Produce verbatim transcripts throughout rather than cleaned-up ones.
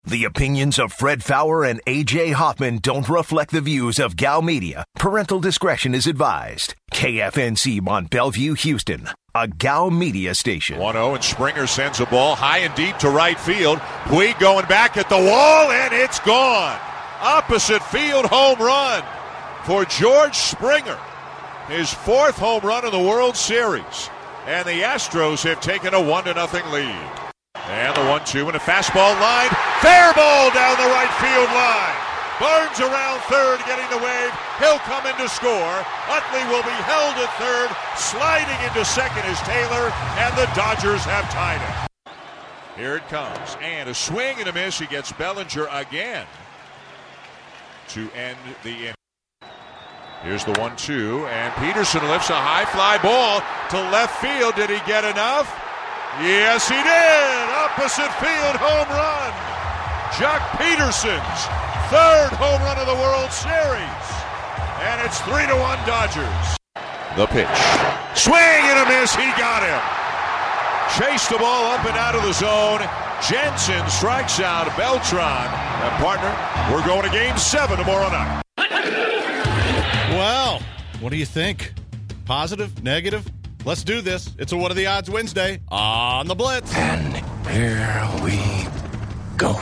The opinions of Fred Fowler and A J Hoffman don't reflect the views of Gal Media. Parental discretion is advised. K F N C Mont Bellevue, Houston, a Gal Media station. one oh, and Springer sends a ball high and deep to right field. Puig going back at the wall, and it's gone. Opposite field home run for George Springer. His fourth home run in the World Series. And the Astros have taken a one to nothing lead. And the one two and a fastball line. Fair ball down the right field line. Barnes around third getting the wave. He'll come in to score. Utley will be held at third. Sliding into second is Taylor. And the Dodgers have tied it. Here it comes. And a swing and a miss. He gets Bellinger again to end the inning. Here's the one two. And Peterson lifts a high fly ball to left field. Did he get enough? Yes, he did. Opposite field home run. Jock Peterson's third home run of the World Series. And it's three to one Dodgers. The pitch. Swing and a miss. He got him. Chased the ball up and out of the zone. Jensen strikes out Beltran. And partner, we're going to game seven tomorrow night. Well, what do you think? Positive? Negative? Let's do this. It's a What Are the Odds Wednesday on the Blitz. And here we go.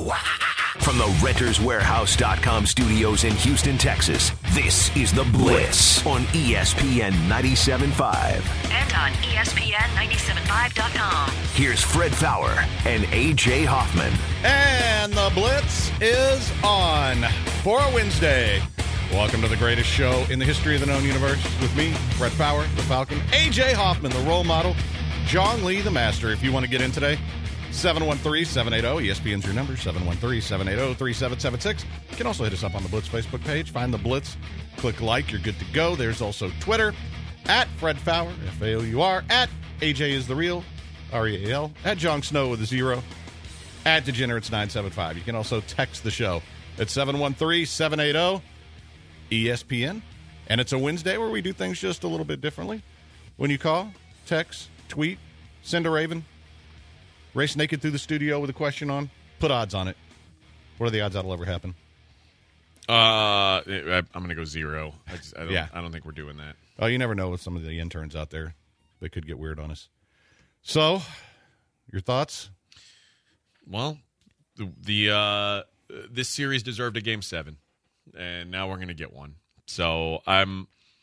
From the Renters Warehouse dot com studios in Houston, Texas, this is The Blitz on E S P N ninety-seven point five. And on E S P N ninety-seven point five dot com. Here's Fred Fowler and A J Hoffman. And The Blitz is on for a Wednesday. Welcome to the greatest show in the history of the known universe with me, Fred Fowler, the Falcon, A J Hoffman, the role model, John Lee, the master. If you want to get in today, seven one three, seven eight zero, E S P N's your number, seven one three, seven eight zero, three seven seven six. You can also hit us up on the Blitz Facebook page. Find the Blitz, click like, you're good to go. There's also Twitter, at Fred Fowler, F A O U R, at A J is the real, R E A L, at John Snow with a zero, at Degenerates nine seven five. You can also text the show at seven one three, seven eight zero, E S P N. And it's a Wednesday where we do things just a little bit differently. When you call, text, tweet, send a raven, race naked through the studio with a question on, put odds on it. What are the odds that'll ever happen? Uh, I, I'm going to go zero. I, just, I, don't, Yeah. I don't think we're doing that. Oh, you never know with some of the interns out there. They could get weird on us. So, your thoughts? Well, the, the uh, this series deserved a game seven, and now we're going to get one. So I'm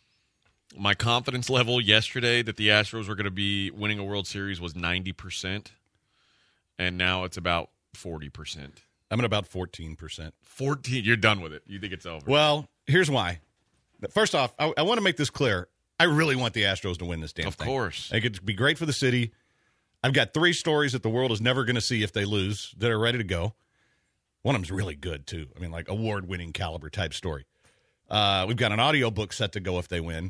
my confidence level yesterday that the Astros were going to be winning a World Series was ninety percent, and now it's about forty percent. I'm at about fourteen percent. fourteen You're done with it. You think it's over. Well, here's why. First off, I, I want to make this clear. I really want the Astros to win this damn of thing. Of course. I think it'd be great for the city. I've got three stories that the world is never going to see if they lose that are ready to go. One of them's really good, too. I mean, like award-winning caliber type story. Uh, we've got an audiobook set to go if they win.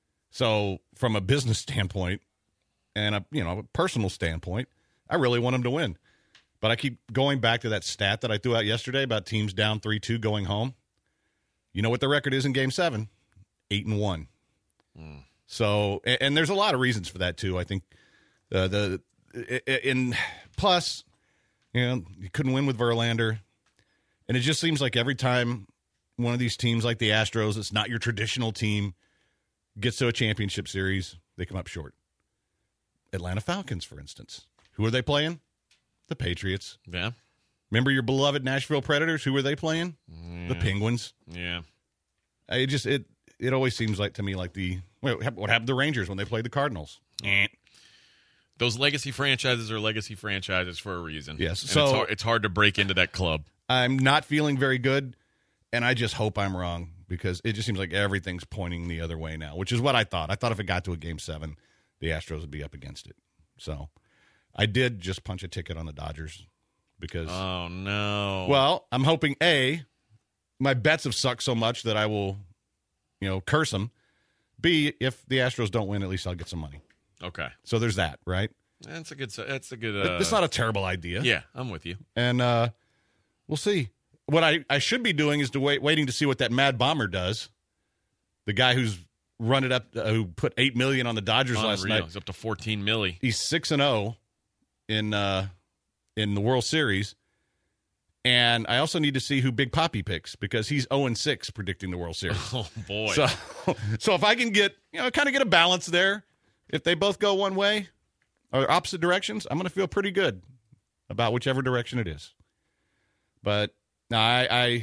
So from a business standpoint and a you know a personal standpoint, I really want them to win. But I keep going back to that stat that I threw out yesterday about teams down three two going home. You know what the record is in Game seven? eight and one. Mm. So, and, and there's a lot of reasons for that, too. I think uh, the in plus, you know, you couldn't win with Verlander. And it just seems like every time one of these teams like the Astros, it's not your traditional team, gets to a championship series, they come up short. Atlanta Falcons, for instance. Who are they playing? The Patriots. Yeah. Remember your beloved Nashville Predators? Who were they playing? Yeah. The Penguins. Yeah. I just it it always seems like to me like the what happened to the Rangers when they played the Cardinals. Eh. Those legacy franchises are legacy franchises for a reason. Yes. And so it's hard, it's hard to break into that club. I'm not feeling very good, and I just hope I'm wrong because it just seems like everything's pointing the other way now, which is what I thought. I thought if it got to a game seven, the Astros would be up against it. So I did just punch a ticket on the Dodgers because. Oh, no. Well, I'm hoping, A, my bets have sucked so much that I will, you know, curse them. B, if the Astros don't win, at least I'll get some money. Okay. So there's that, right? That's a good. That's a good. Uh, it's not a terrible idea. Yeah, I'm with you. And uh, we'll see. What I, I should be doing is to wait, waiting to see what that Mad Bomber does. The guy who's run it up, uh, who put eight million on the Dodgers Unreal. last night. He's up to fourteen milli. He's six and zero in uh, in the World Series, And I also need to see who Big Papi picks because he's oh and six predicting the World Series. Oh, boy. So, so if I can get, you know, kind of get a balance there, if they both go one way or opposite directions, I'm going to feel pretty good about whichever direction it is. But no, I, I,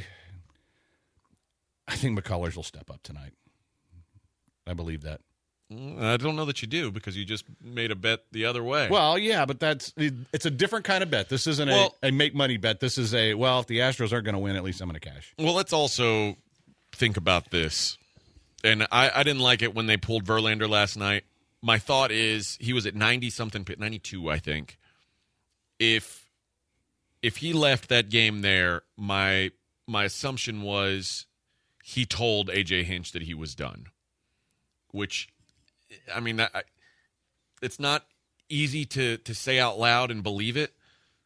I think McCullers will step up tonight. I believe that. I don't know that you do because you just made a bet the other way. Well, yeah, but that's it's a different kind of bet. This isn't well, a, a make money bet. This is a, well, if the Astros aren't going to win, at least I'm going to cash. Well, let's also think about this. And I, I didn't like it when they pulled Verlander last night. My thought is he was at ninety-something, ninety-two, I think. If if he left that game there, my my assumption was he told A J Hinch that he was done, which – I mean, I, it's not easy to, to say out loud and believe it,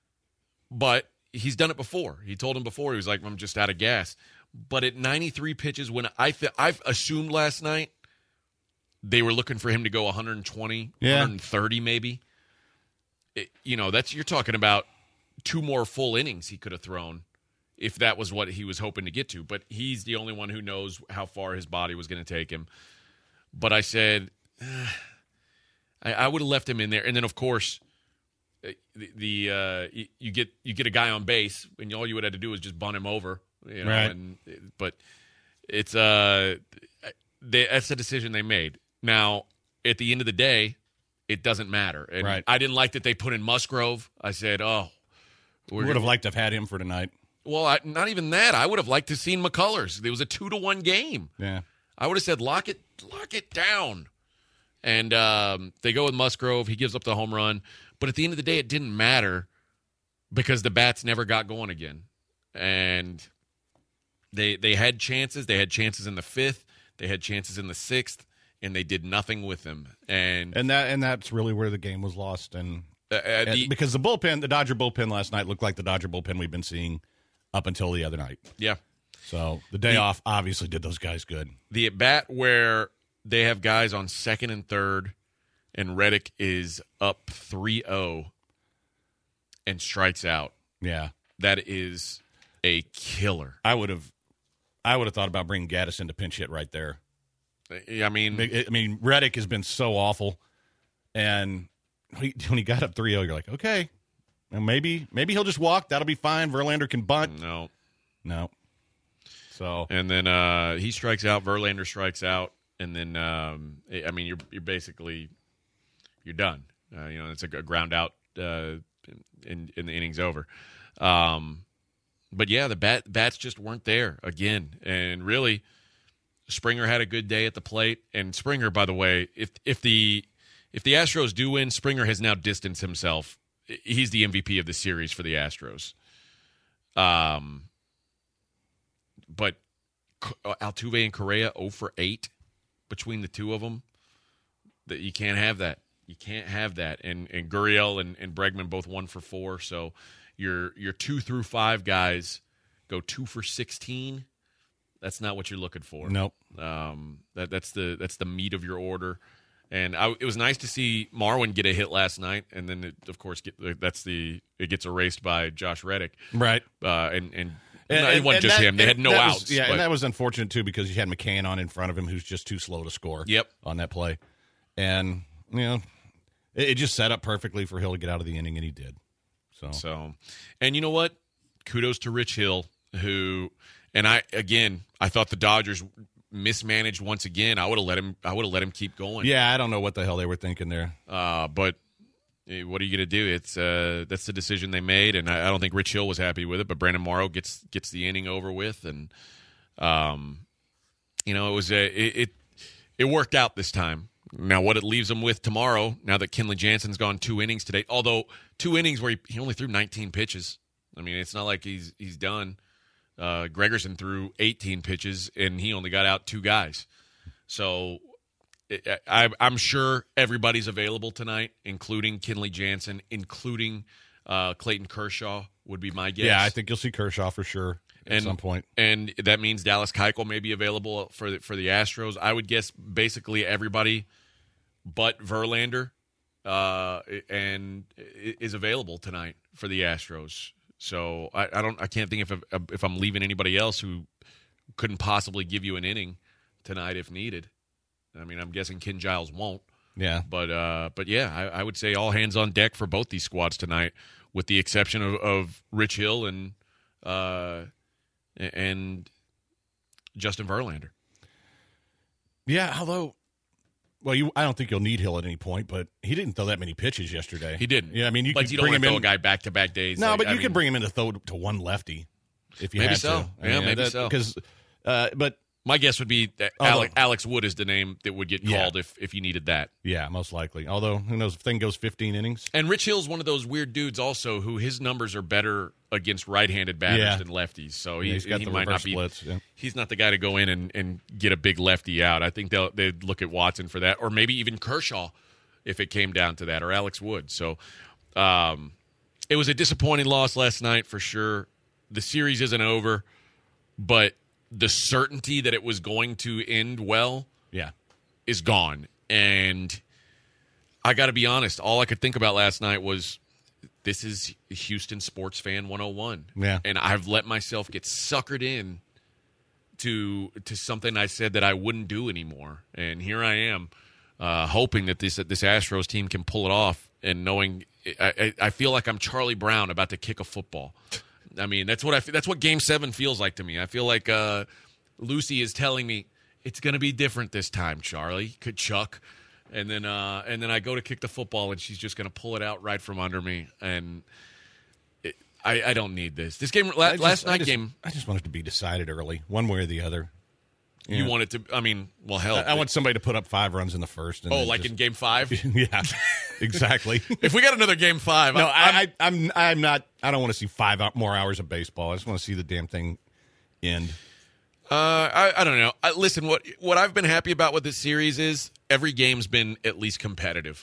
but he's done it before. He told him before, he was like, I'm just out of gas. But at ninety-three pitches, when I th- I've assumed last night they were looking for him to go one hundred twenty, yeah. one hundred thirty maybe. It, you know, that's you're talking about two more full innings he could have thrown if that was what he was hoping to get to. But he's the only one who knows how far his body was going to take him. But I said, I, I would have left him in there, and then of course, the, the uh, you, you get you get a guy on base, and all you would have to do is just bunt him over, you know. Right. And but it's uh, they, that's a decision they made. Now, at the end of the day, it doesn't matter. And right. I didn't like that they put in Musgrove. I said, oh, we would have liked to have had him for tonight. Well, I, not even that. I would have liked to have seen McCullers. It was a two to one game. Yeah, I would have said lock it, lock it down. And um, they go with Musgrove. He gives up the home run. But at the end of the day, it didn't matter because the bats never got going again. And they they had chances. They had chances in the fifth. They had chances in the sixth. And they did nothing with them. And and that and that's really where the game was lost. And, uh, uh, the, and because the bullpen, the Dodger bullpen last night looked like the Dodger bullpen we've been seeing up until the other night. Yeah. So the day the, off obviously did those guys good. The at-bat where they have guys on second and third, and Reddick is up three oh and strikes out. Yeah. That is a killer. I would have I would have thought about bringing Gaddis into pinch hit right there. I mean, I mean, Reddick has been so awful, and he, when he got up three oh, you're like, okay, well, maybe maybe he'll just walk. That'll be fine. Verlander can bunt. No. No. So and then uh, he strikes out. Verlander strikes out. And then, um, I mean, you're you're basically you're done. Uh, you know, it's a ground out, uh, and, and the inning's over. Um, but yeah, the bat bats just weren't there again. And really, Springer had a good day at the plate. And Springer, by the way, if if the if the Astros do win, Springer has now distanced himself. He's the M V P of the series for the Astros. Um, but Altuve and Correa oh for eight. Between the two of them, that you can't have that. You can't have that. And and Gurriel and, and Bregman both one for four. So your your two through five guys go two for sixteen. That's not what you're looking for. Nope. Um, that that's the that's the meat of your order. And I, it was nice to see Marwin get a hit last night, and then it, of course get, that's the it gets erased by Josh Reddick. Right. Uh, and and. And, no, it wasn't and just that, him. They had no was, outs. Yeah, but. and that was unfortunate, too, because you had McCann on in front of him who's just too slow to score Yep. on that play. And, you know, it, it just set up perfectly for Hill to get out of the inning, and he did. So, so, and you know what? Kudos to Rich Hill, who, and I, again, I thought the Dodgers mismanaged once again. I would have let him, I would have let him keep going. Yeah, I don't know what the hell they were thinking there. Uh, but what are you going to do? It's uh, that's the decision they made, and I, I don't think Rich Hill was happy with it. But Brandon Morrow gets gets the inning over with, and um, you know it was a it, it it worked out this time. Now what it leaves them with tomorrow, now that Kenley Jansen's gone two innings today, although two innings where he, he only threw nineteen pitches. I mean, it's not like he's he's done. Uh, Gregerson threw eighteen pitches, and he only got out two guys. So. I, I'm sure everybody's available tonight, including Kenley Jansen, including uh, Clayton Kershaw would be my guess. Yeah, I think you'll see Kershaw for sure at and, some point. And that means Dallas Keuchel may be available for the, for the Astros. I would guess basically everybody but Verlander uh, and is available tonight for the Astros. So I, I don't I can't think if if I'm leaving anybody else who couldn't possibly give you an inning tonight if needed. I mean, I'm guessing Ken Giles won't. Yeah. But uh, but yeah, I, I would say all hands on deck for both these squads tonight, with the exception of, of Rich Hill and uh, and Justin Verlander. Yeah, although, well, you I don't think you'll need Hill at any point, but he didn't throw that many pitches yesterday. He didn't. Yeah, I mean, you but could you don't bring want him to throw in. a guy back to back days. No, like, but I you mean, could bring him in to throw to one lefty if you maybe had so. to. I Yeah, mean, maybe that, so. Because, uh, but my guess would be that Although- Alex, Alex Wood is the name that would get Yeah. called if, if you needed that. yeah, most likely. Although who knows if the thing goes fifteen innings. And Rich Hill's one of those weird dudes also who his numbers are better against right-handed batters Yeah. than lefties. So Yeah, he, he's got he the might reverse not be. splits, yeah. He's not the guy to go in and, and get a big lefty out. I think they'll they'd look at Watson for that, or maybe even Kershaw if it came down to that, or Alex Wood. So um, it was a disappointing loss last night for sure. The series isn't over, but the certainty that it was going to end well Yeah. is gone. And I got to be honest, all I could think about last night was this is Houston sports fan one oh one. Yeah. And I've let myself get suckered in to to something I said that I wouldn't do anymore. And here I am, uh, hoping that this this Astros team can pull it off, and knowing I, I, I feel like I'm Charlie Brown about to kick a football. I mean, that's what I feel, that's what Game Seven feels like to me. I feel like uh, Lucy is telling me it's going to be different this time, Charlie. Could Chuck, and then uh, and then I go to kick the football, and she's just going to pull it out right from under me, and it, I, I don't need this. This game, la- I just- last I night just- game, I just want it to be decided early, one way or the other. you Yeah. want it to. I mean, well, hell, I, I want somebody to put up five runs in the first. And oh, then like just- in Game Five. yeah, exactly. If we got another Game Five, No, I'm, I, I, I'm I'm not. I don't want to see five hou- more hours of baseball. I just want to see the damn thing end. Uh, I, I don't know. I, listen, what what I've been happy about with this series is every game's been at least competitive.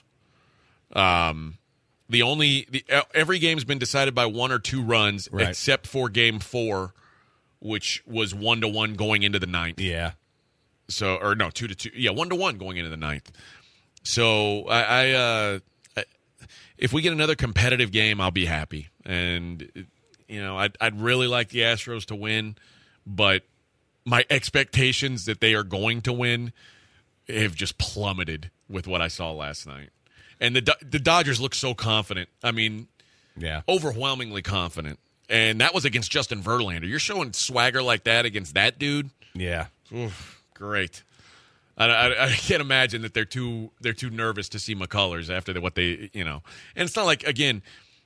Um, the only the, every game's been decided by one or two runs, Right. except for Game Four, which was one to one going into the ninth. Yeah, So, or no, two to two. Yeah, one to one going into the ninth. So, I, I, uh, I if we get another competitive game, I'll be happy. And you know, I'd, I'd really like the Astros to win, but my expectations that they are going to win have just plummeted with what I saw last night. And the Do- the Dodgers look so confident. I mean, yeah. overwhelmingly confident. And that was against Justin Verlander. You're showing swagger like that against that dude. Yeah. Oof, great. I, I, I can't imagine that they're too they're too nervous to see McCullers after the, what they you know. And it's not like, again,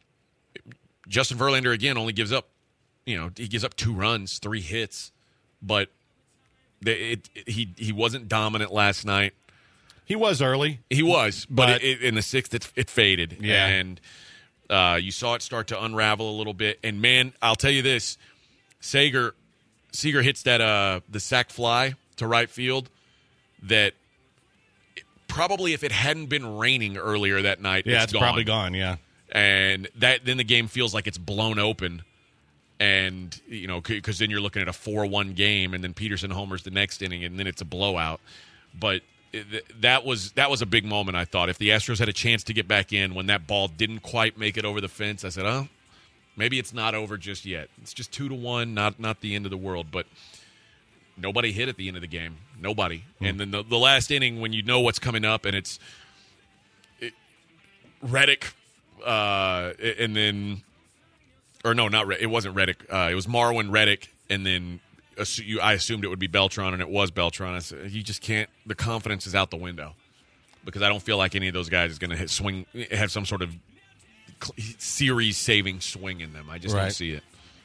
Justin Verlander again only gives up, you know, he gives up two runs, three hits, but they, it, it, he he wasn't dominant last night. He was early. He was, but, But- it, it, in the sixth, it, it faded. Yeah. And uh, you saw it start to unravel a little bit. And, man, I'll tell you this. Seager, Seager hits that uh, the sac fly to right field that probably if it hadn't been raining earlier that night, Yeah, it's, it's gone. probably gone. Yeah. And that then the game feels like it's blown open. And, you know, because then you're looking at a four one game, and then Peterson homers the next inning, and then it's a blowout. But it, that was that was a big moment, I thought. If the Astros had a chance to get back in when that ball didn't quite make it over the fence, I said, oh, maybe it's not over just yet. It's just two to one, not not the end of the world. But nobody hit at the end of the game. Nobody. Hmm. And then the, the last inning, when you know what's coming up, and it's it, Reddick, uh, and then, or no, not Reddick. It wasn't Reddick. Uh, it was Marwin Reddick, and then assu- you, I assumed it would be Beltran, and it was Beltran. I said, you just can't. The confidence is out the window because I don't feel like any of those guys is going to swing, have some sort of series-saving swing in them. I just don't Right. see it.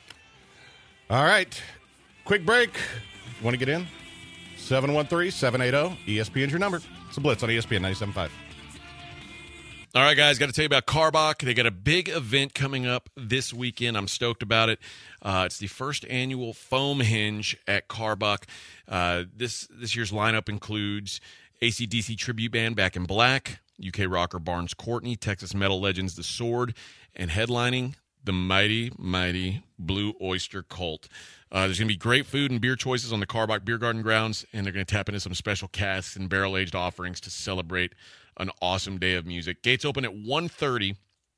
All right. Quick break. Want to get in? seven one three, seven eight zero, E S P N's your number. It's a Blitz on E S P N ninety-seven point five. All right, guys, got to tell you about Karbach. They got a big event coming up this weekend. I'm stoked about it. Uh, it's the first annual Foam Hinge at Karbach. Uh, this this year's lineup includes A C D C tribute band Back in Black, U K rocker Barnes Courtney, Texas metal legends The Sword, and headlining the mighty, mighty Blue Oyster Cult. Uh, there's going to be great food and beer choices on the Karbach Beer Garden grounds, and they're going to tap into some special casks and barrel-aged offerings to celebrate an awesome day of music. Gates open at one thirty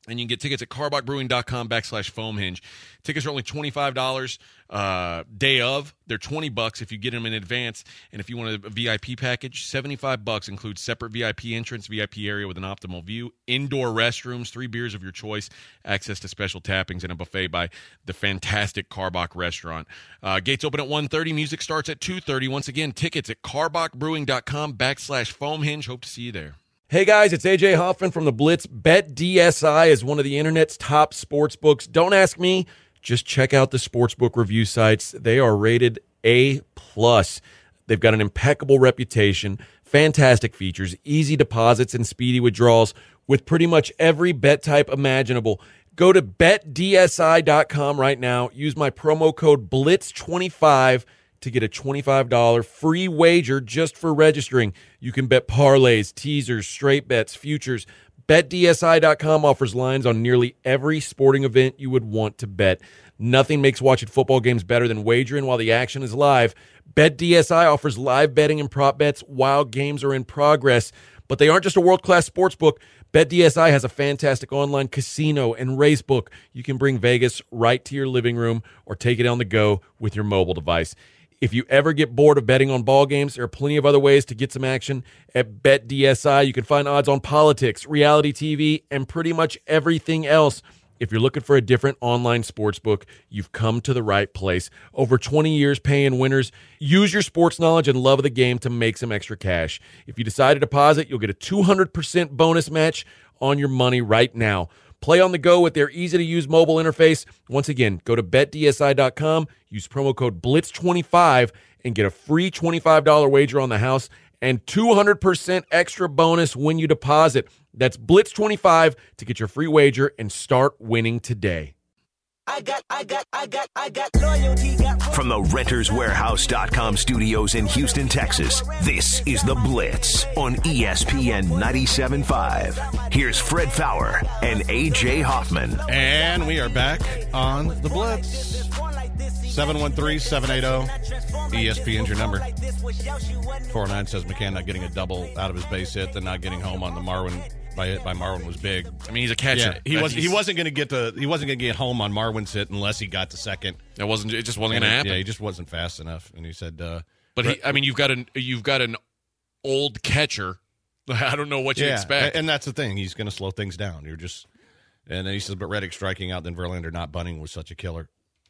And you can get tickets at carbachbrewing.com backslash foam hinge. Tickets are only twenty-five dollars uh, day of. They're twenty bucks if you get them in advance. And if you want a V I P package, seventy-five bucks includes separate V I P entrance, V I P area with an optimal view, indoor restrooms, three beers of your choice, access to special tappings, and a buffet by the fantastic Karbach restaurant. Uh, gates open at one thirty. Music starts at two thirty. Once again, tickets at carbachbrewing.com backslash foam hinge. Hope to see you there. Hey guys, it's A J Hoffman from the Blitz. BetDSI is one of the internet's top sports books. Don't ask me, just check out the sportsbook review sites. They are rated A plus. They've got an impeccable reputation, fantastic features, easy deposits, and speedy withdrawals with pretty much every bet type imaginable. Go to bet D S I dot com right now. Use my promo code blitz twenty-five to get a twenty-five dollars free wager just for registering. You can bet parlays, teasers, straight bets, futures. bet D S I dot com offers lines on nearly every sporting event you would want to bet. Nothing makes watching football games better than wagering while the action is live. BetDSI offers live betting and prop bets while games are in progress. But they aren't just a world-class sports book. BetDSI has a fantastic online casino and race book. You can bring Vegas right to your living room or take it on the go with your mobile device. If you ever get bored of betting on ball games, there are plenty of other ways to get some action. At BetDSI, you can find odds on politics, reality T V, and pretty much everything else. If you're looking for a different online sportsbook, you've come to the right place. Over twenty years paying winners. Use your sports knowledge and love of the game to make some extra cash. If you decide to deposit, you'll get a two hundred percent bonus match on your money right now. Play on the go with their easy-to-use mobile interface. Once again, go to bet D S I dot com, use promo code blitz twenty-five, and get a free twenty-five dollars wager on the house and two hundred percent extra bonus when you deposit. That's blitz twenty-five to get your free wager and start winning today. I got, I got, I got, I got loyalty. Got From the Renters Warehouse dot com studios in Houston, Texas, this is The Blitz on E S P N ninety-seven point five. Here's Fred Fowler and A J Hoffman. And we are back on The Blitz. seven one three, seven eight zero, E S P N's your number. four oh nine says McCann not getting a double out of his base hit, then not getting home on the Marwin by hit by Marwin was big. I mean, he's a catcher. Yeah, he was he wasn't going to get to he wasn't going to get home on Marwin's hit unless he got to second. That wasn't it. Just wasn't going to happen. Yeah, he just wasn't fast enough. And he said, uh, but he, I mean, you've got an you've got an old catcher. I don't know what you yeah, expect. And that's the thing. He's going to slow things down. You're just, and then he says, but Reddick striking out, then Verlander not bunting was such a killer.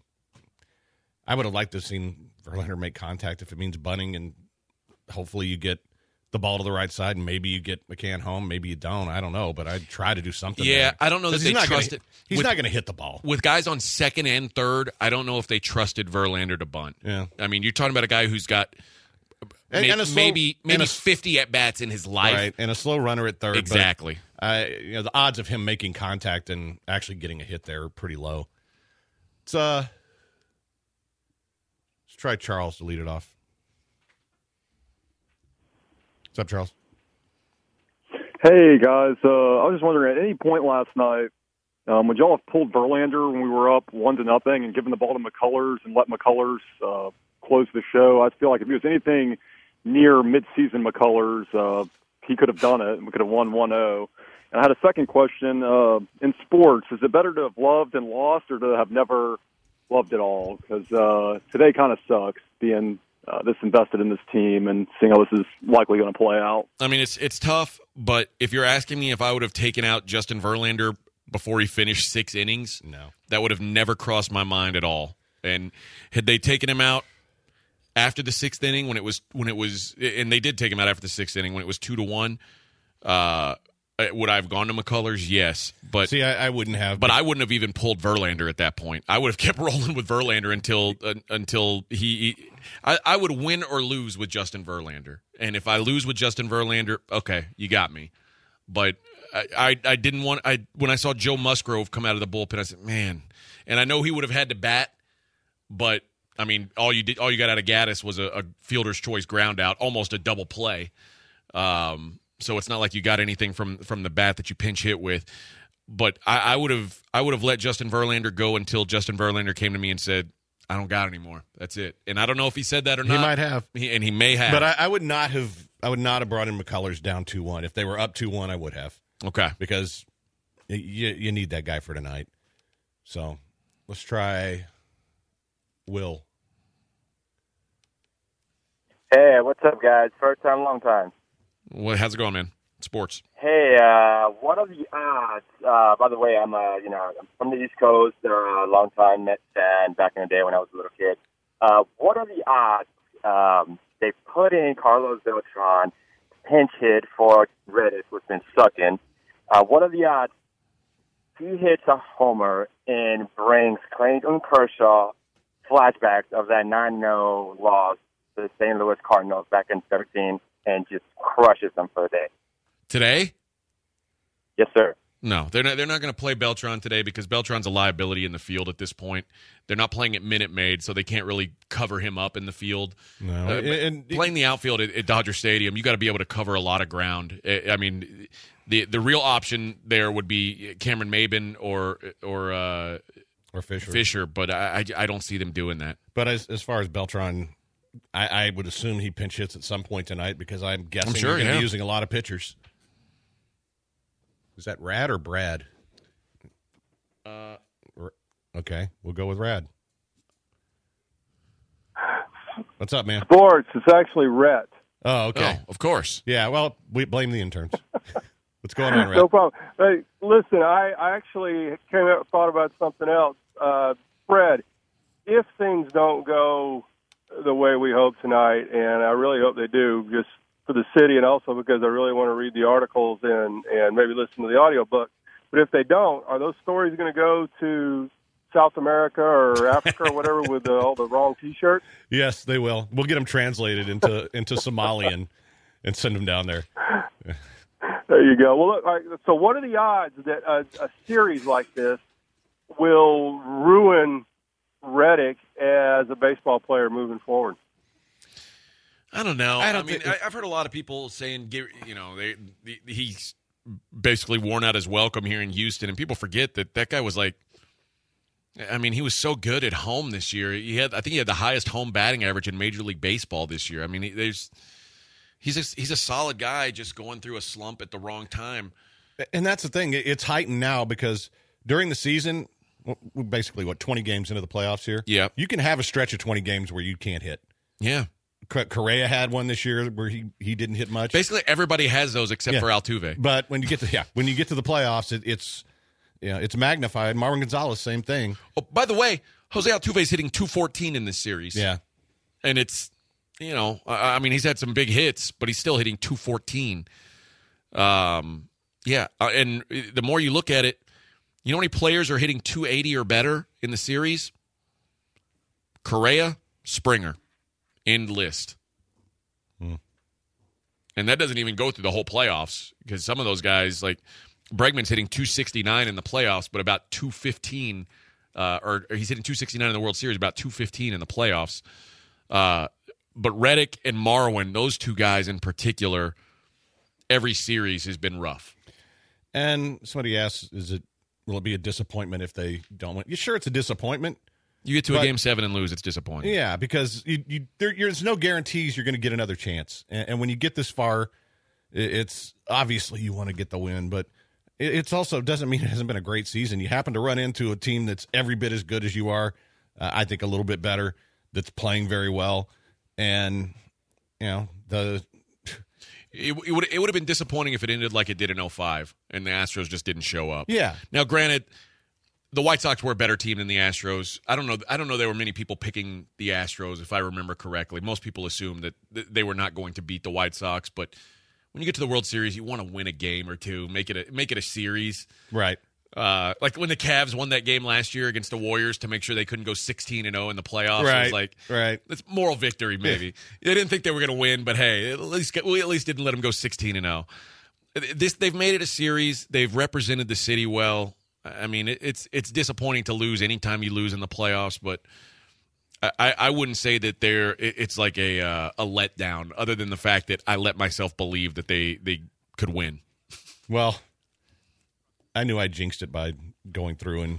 I would have liked to have seen Verlander make contact if it means bunting, and hopefully you get the ball to the right side, and maybe you get McCann home, maybe you don't. I don't know, but I'd try to do something. Yeah, there. I don't know that they not trust gonna, it. He's with, not going to hit the ball. With guys on second and third, I don't know if they trusted Verlander to bunt. Yeah. I mean, you're talking about a guy who's got and, may, and a slow, maybe maybe a, fifty at-bats in his life. Right, and a slow runner at third. Exactly. But, uh, you know, the odds of him making contact and actually getting a hit there are pretty low. It's, uh, let's try Charles to lead it off. What's up, Charles? Hey, guys. Uh, I was just wondering, at any point last night, um, would y'all have pulled Verlander when we were up one to nothing and given the ball to McCullers and let McCullers uh, close the show? I feel like if it was anything near mid-season McCullers, uh, he could have done it, and we could have won one oh. And I had a second question. Uh, in sports, is it better to have loved and lost or to have never loved at all? Because uh, today kind of sucks, being uh, this invested in this team and seeing how this is likely going to play out. I mean, it's it's tough, but if you're asking me if I would have taken out Justin Verlander before he finished six innings, no, that would have never crossed my mind at all. And had they taken him out after the sixth inning, when it was when it was, and they did take him out after the sixth inning when it was two to one, uh, would I have gone to McCullers? Yes, but see, I, I wouldn't have. But I wouldn't have even pulled Verlander at that point. I would have kept rolling with Verlander until uh, until he. he I, I would win or lose with Justin Verlander, and if I lose with Justin Verlander, okay, you got me. But I, I, I didn't want. I when I saw Joe Musgrove come out of the bullpen, I said, man, and I know he would have had to bat, but I mean, all you did, all you got out of Gaddis was a, a fielder's choice ground out, almost a double play. Um. So it's not like you got anything from, from the bat that you pinch hit with. But I would have I would have let Justin Verlander go until Justin Verlander came to me and said, I don't got anymore. That's it. And I don't know if he said that or he not. He might have. He, and he may have. But I, I would not have I would not have brought in McCullers down two one. If they were up two one, I would have. Okay. Because You, you need that guy for tonight. So let's try Will. Hey, what's up, guys? First time, long time. Well, how's it going, man? Sports. Hey, uh, what are the odds? Uh, by the way, I'm uh, you know I'm from the East Coast. They're a long time Mets fan back in the day when I was a little kid. Uh, what are the odds um, they put in Carlos Beltran pinch hit for Reddick, who's been sucking? Uh, what are the odds he hits a homer and brings Clayton Kershaw flashbacks of that nine oh loss to the Saint Louis Cardinals back in thirteen and just crushes them for the day? Today? Yes, sir. No, they're not. They're not going to play Beltran today because Beltran's a liability in the field at this point. They're not playing at Minute Maid, so they can't really cover him up in the field. No, uh, and, and playing the outfield at, at Dodger Stadium, you got to be able to cover a lot of ground. I mean, the the real option there would be Cameron Maben or or uh, or Fisher. Fisher, but I, I I don't see them doing that. But as as far as Beltran, I, I would assume he pinch hits at some point tonight because I'm guessing I'm sure, they're going to yeah. be using a lot of pitchers. Is that Rad or Brad? Uh, okay, we'll go with Rad. What's up, man? Sports. It's actually Rhett. Oh, okay. Oh, of course. Yeah, well, we blame the interns. What's going on, Rad? No problem. Hey, listen, I, I actually came out and thought about something else. Uh, Fred, if things don't go the way we hope tonight, and I really hope they do, just for the city and also because I really want to read the articles and, and maybe listen to the audiobook. But if they don't, are those stories going to go to South America or Africa or whatever with the, all the wrong T-shirts? Yes, they will. We'll get them translated into into Somalian and send them down there. There you go. Well, look, all right, so what are the odds that a, a series like this will ruin Reddick as a baseball player moving forward? I don't know. I don't I mean, think- I, I've heard a lot of people saying, you know, they, the, he's basically worn out his welcome here in Houston, and people forget that that guy was like, I mean, he was so good at home this year. He had, I think, he had the highest home batting average in Major League Baseball this year. I mean, he, there's, he's a, he's a solid guy, just going through a slump at the wrong time. And that's the thing. It's heightened now because during the season, we're basically, what, twenty games into the playoffs here? Yeah. You can have a stretch of twenty games where you can't hit. Yeah. Correa had one this year where he, he didn't hit much. Basically, everybody has those except Yeah. for Altuve. But when you get to yeah, when you get to the playoffs, it, it's yeah, it's magnified. Marwin Gonzalez, same thing. Oh, by the way, Jose Altuve's hitting two fourteen in this series. Yeah, and it's, you know, I, I mean, he's had some big hits, but he's still hitting two fourteen. Um, yeah, uh, and the more you look at it, you know how many players are hitting two eighty or better in the series? Correa, Springer. End list. Hmm. And that doesn't even go through the whole playoffs because some of those guys, like Bregman's hitting two sixty-nine in the playoffs, but about two fifteen, uh, or, or he's hitting two sixty-nine in the World Series, about two fifteen in the playoffs. Uh, but Reddick and Marwin, those two guys in particular, every series has been rough. And somebody asks, "Is it will it be a disappointment if they don't win?" You sure it's a disappointment? You get to But- a game seven and lose, it's disappointing. Yeah, because you, you there, there's no guarantees you're going to get another chance. And, and when you get this far, it, it's obviously you want to get the win, but it it's also doesn't mean it hasn't been a great season. You happen to run into a team that's every bit as good as you are. Uh, I think a little bit better. That's playing very well, and you know the. It, it would it would have been disappointing if it ended like it did in oh five and the Astros just didn't show up. Yeah. Now, granted, the White Sox were a better team than the Astros. I don't know. I don't know. There were many people picking the Astros, if I remember correctly. Most people assumed that th- they were not going to beat the White Sox. But when you get to the World Series, you want to win a game or two, make it a, make it a series. Right. Uh, like when the Cavs won that game last year against the Warriors to make sure they couldn't go sixteen and oh in the playoffs. It Right. was like, right. it's moral victory, maybe. They didn't think they were going to win, but hey, at least we at least didn't let them go sixteen and oh. This they've made it a series. They've represented the city well. I mean, it, it's it's disappointing to lose anytime you lose in the playoffs, but I, I wouldn't say that they're it, it's like a uh, a letdown. Other than the fact that I let myself believe that they they could win. Well, I knew I jinxed it by going through and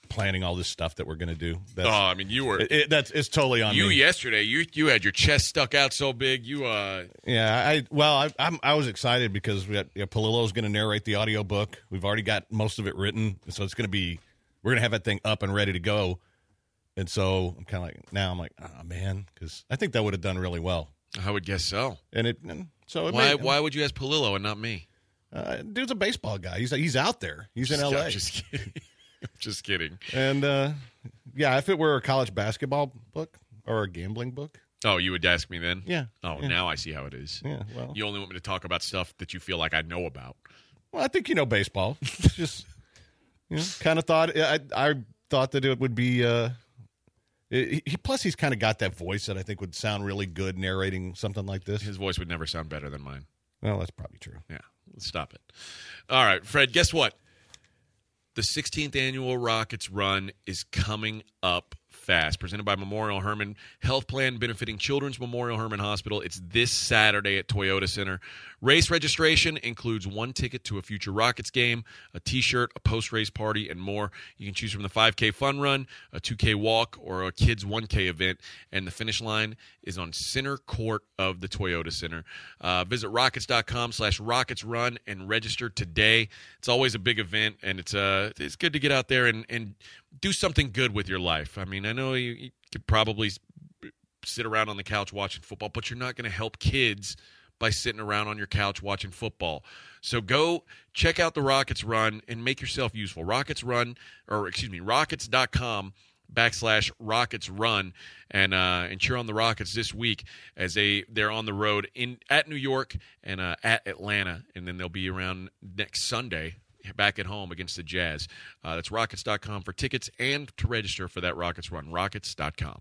planning all this stuff that we're going to do. That's, oh, I mean, you were it, it, that's it's totally on you me. yesterday. You you had your chest stuck out so big. You uh yeah. I well, I I'm, I was excited because we got you know, Palillo's going to narrate the audiobook. We've already got most of it written, so it's going to be we're going to have that thing up and ready to go. And so I'm kind of like now I'm like, oh man, because I think that would have done really well. I would guess so. And it and so it why made, why would you ask Palillo and not me? Uh, dude's a baseball guy. He's he's out there. He's in L A. I'm just kidding. I'm just kidding. And uh, yeah, if it were a college basketball book or a gambling book. Oh, you would ask me then? Yeah. Oh, yeah. now I see how it is. Yeah. Well, you only want me to talk about stuff that you feel like I know about. Well, I think you know baseball. It's just you know, kind of thought I I thought that it would be. Uh, it, he, plus, he's kind of got that voice that I think would sound really good narrating something like this. His voice would never sound better than mine. Well, that's probably true. Yeah. Let's stop it. All right, Fred, guess what? The sixteenth annual Rockets Run is coming up fast. Presented by Memorial Hermann Health Plan, benefiting Children's Memorial Hermann Hospital. It's this Saturday at Toyota Center. Race registration includes one ticket to a future Rockets game, a T-shirt, a post-race party, and more. You can choose from the five K fun run, a two K walk, or a kids one K event. And the finish line is on center court of the Toyota Center. Uh, visit rockets.com slash rockets run and register today. It's always a big event, and it's uh it's good to get out there and, and do something good with your life. I mean, I know you, you could probably sit around on the couch watching football, but you're not going to help kids by sitting around on your couch watching football. So go check out the Rockets Run and make yourself useful. Rockets Run, or excuse me, rockets.com backslash Rockets Run, and uh, and cheer on the Rockets this week as they they're on the road in at New York and uh, at Atlanta, and then they'll be around next Sunday back at home against the Jazz. Uh, that's rockets dot com for tickets and to register for that Rockets Run. rockets dot com.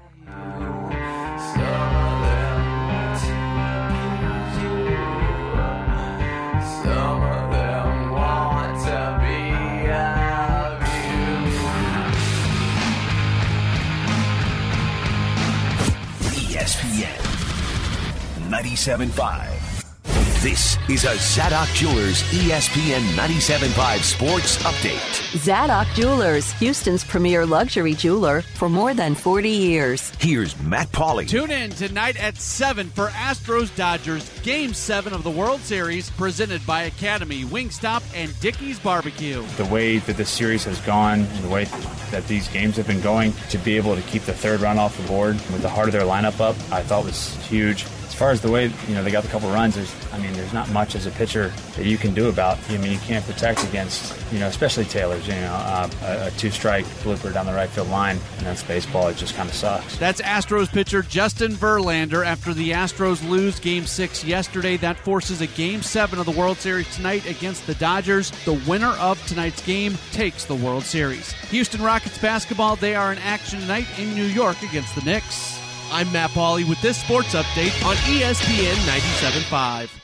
E S P N ninety-seven point five. This is a Zadok Jewelers E S P N ninety-seven point five Sports Update. Zadok Jewelers, Houston's premier luxury jeweler for more than forty years. Here's Matt Pauley. Tune in tonight at seven for Astros-Dodgers Game seven of the World Series, presented by Academy, Wingstop, and Dickey's Barbecue. The way that this series has gone and the way that these games have been going, to be able to keep the third run off the board with the heart of their lineup up, I thought was huge. As far as the way, you know, they got a couple runs, there's, I mean, there's not much as a pitcher that you can do about. I mean, you can't protect against, you know, especially Taylor's, you know, uh, a, a two-strike blooper down the right field line, and that's baseball. It just kind of sucks. That's Astros pitcher Justin Verlander after the Astros lose Game six yesterday. That forces a Game seven of the World Series tonight against the Dodgers. The winner of tonight's game takes the World Series. Houston Rockets basketball, they are in action tonight in New York against the Knicks. I'm Matt Pauley with this sports update on E S P N ninety-seven point five.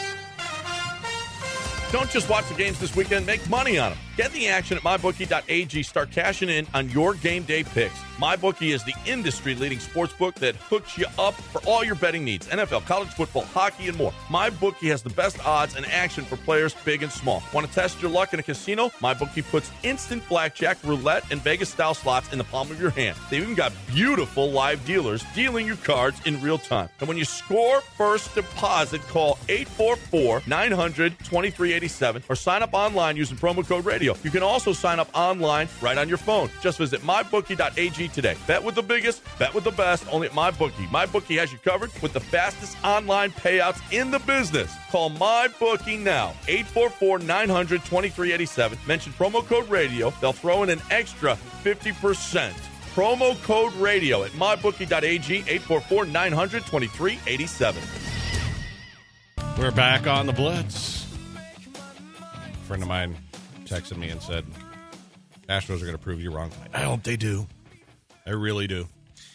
Don't just watch the games this weekend, make money on them. Get the action at my bookie dot a g. Start cashing in on your game day picks. MyBookie is the industry-leading sportsbook that hooks you up for all your betting needs. N F L, college football, hockey, and more. MyBookie has the best odds and action for players big and small. Want to test your luck in a casino? MyBookie puts instant blackjack, roulette, and Vegas-style slots in the palm of your hand. They've even got beautiful live dealers dealing your cards in real time. And when you score first deposit, call eight four four, nine hundred, twenty-three eighty-seven or sign up online using promo code radio. You can also sign up online right on your phone. Just visit my bookie dot a g today. Bet with the biggest, bet with the best, only at MyBookie. MyBookie has you covered with the fastest online payouts in the business. Call MyBookie now, eight four four, nine hundred, twenty-three eighty-seven. Mention promo code radio. They'll throw in an extra fifty percent. Promo code radio at my bookie dot a g, eight four four, nine hundred, twenty-three eighty-seven. We're back on the Blitz. A friend of mine texted me and said, Astros are going to prove you wrong. I hope they do. I really do.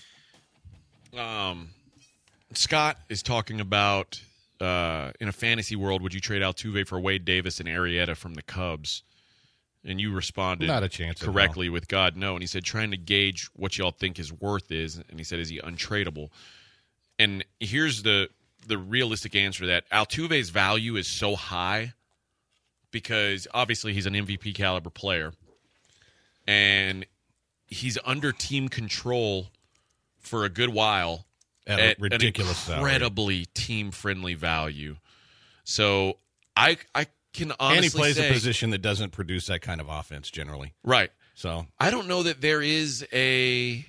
Um, Scott is talking about, uh, in a fantasy world, would you trade Altuve for Wade Davis and Arrieta from the Cubs? And you responded Not a chance correctly with God, no. And he said, trying to gauge what y'all think his worth is. And he said, is he untradeable? And here's the the realistic answer to that. Altuve's value is so high because obviously he's an M V P caliber player. and he's under team control for a good while at, at a ridiculous an incredibly team-friendly value. So I I can honestly and he plays say, a position that doesn't produce that kind of offense generally. Right. So I don't know that there is a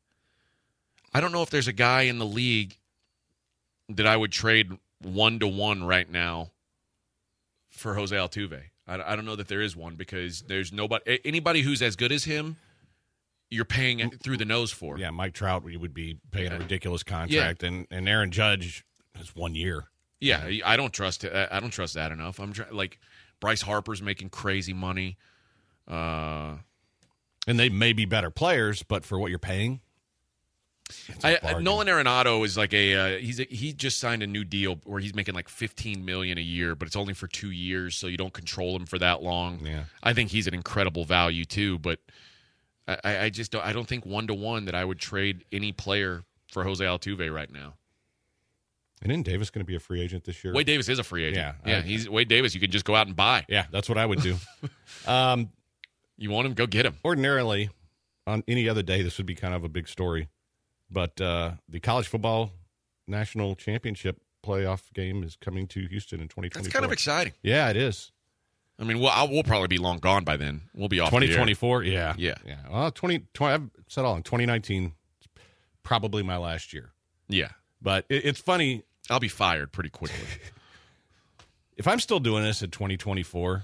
I don't know if there's a guy in the league that I would trade one to one right now for Jose Altuve. I, I don't know that there is one because there's nobody anybody who's as good as him. You're paying it through the nose for. Yeah, Mike Trout, we would be paying a ridiculous Yeah. contract, and, and Aaron Judge has one year. Yeah, I don't trust it. I don't trust that enough. I'm try- like Bryce Harper's making crazy money, uh, and they may be better players, but for what you're paying, I, I, Nolan Arenado is like a uh, he's a, he just signed a new deal where he's making like fifteen million a year, but it's only for two years, so you don't control him for that long. Yeah, I think he's an incredible value too, but. I, I just don't, I don't think one to one that I would trade any player for Jose Altuve right now. And isn't Davis going to be a free agent this year? Wade Davis is a free agent. Yeah, yeah. I, He's Wade Davis. You can just go out and buy. Yeah, that's what I would do. um, you want him? Go get him. Ordinarily, on any other day, this would be kind of a big story, but uh, the college football national championship playoff game is coming to Houston in twenty twenty-four. That's kind of exciting. Yeah, it is. I mean, we'll, I'll, we'll probably be long gone by then. We'll be off twenty twenty-four, yeah. Yeah. Yeah. Well, twenty, twenty, I've said all along, twenty nineteen is probably my last year. Yeah. But it, it's funny. I'll be fired pretty quickly. If I'm still doing this at twenty twenty-four,